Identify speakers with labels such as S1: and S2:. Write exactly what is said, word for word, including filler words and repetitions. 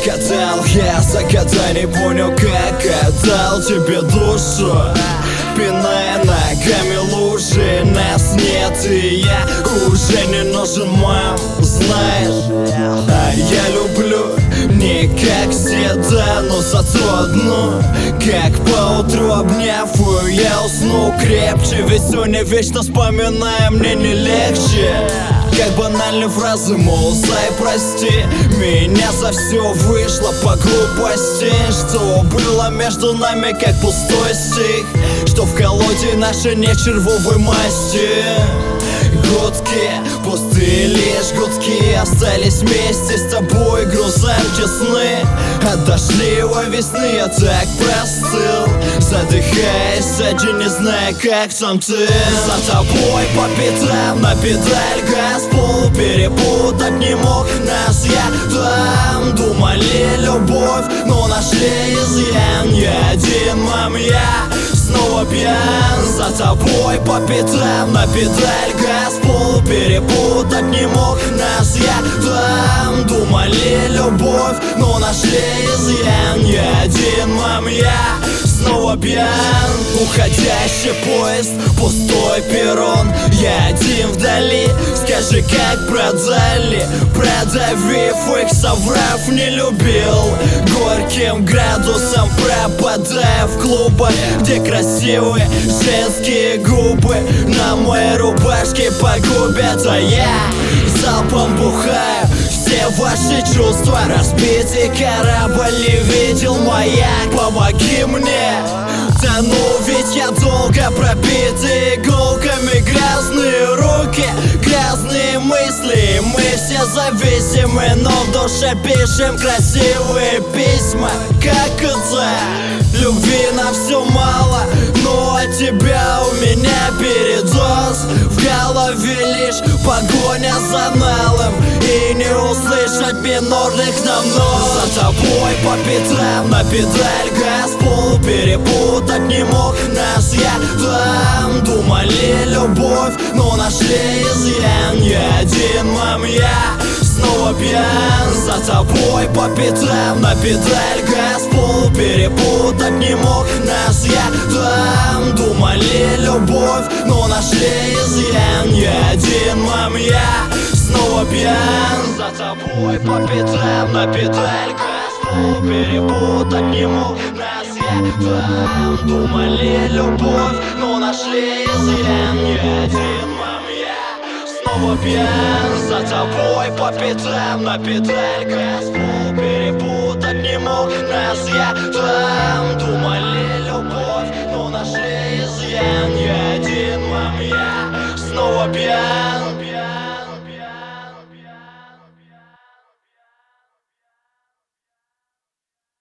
S1: Загадал я, загадал, не понял как отдал тебе душу, пиная ногами лужи. Нас нет, и я уже не нужен, мам, знаешь. А я люблю не как всегда, но зато одну. Как поутру обняв ее, я усну крепче. Ведь все не вечно вспоминаем, мне не легче. Как банальные фразы, мол, зай, прости, меня за все вышло по глупости. Что было между нами, как пустой стих, что в колоде нашей не червовой масти. Гудки, пустые лишь гудки, остались вместе с тобой грузовки сны. От дождливой весны я так простыл, задыхаясь один, не зная, как сам ты. За тобой по пятам, на педаль газ, пол перепутать не мог нас я там. Думали любовь, но нашли изъян. Я один, мам, я снова пьян. За тобой по пятам, на педаль газ, пол перепутать не мог нас я там. Думали любовь, но нашли изъян. Я один, мам, я снова пьян. Уходящий поезд, пустой перрон, я один вдали. Скажи, как продали, продавив их, соврав, не любил. Горьким градусом пропадая в клубах, где красивые женские губы на моей рубашке погубят. А я залпом бухаю все ваши чувства. Разбитый корабль не видел маяк. Помоги мне, тону, ведь я долго пробитый иголками. Грязные руки, грязные мысли, мы все зависимы, но в душе пишем красивые письма. Как это? Любви на все мало, но от тебя у меня передоз. В голове лишь погоня за налом, и не услышать минорных нам нот. За тобой по пятам, на педаль газ, пол перепутать не мог нас я там. Думали любовь, но нашли изъян. Я один, мам, я снова пьян. За тобой по пятам, на педаль газ, пол перепутать не мог нас я там. Думали любовь, но нашли изъян. Я один, мам, я снова пьян. За тобой по пятам, на педаль газ, пол перепутать не мог нас я там. Думали любовь, но нашли изъян. Я один, мам, я снова пьян. За тобой по пятам, на педаль газ, пол перепутать не мог нас я там. Думали любовь.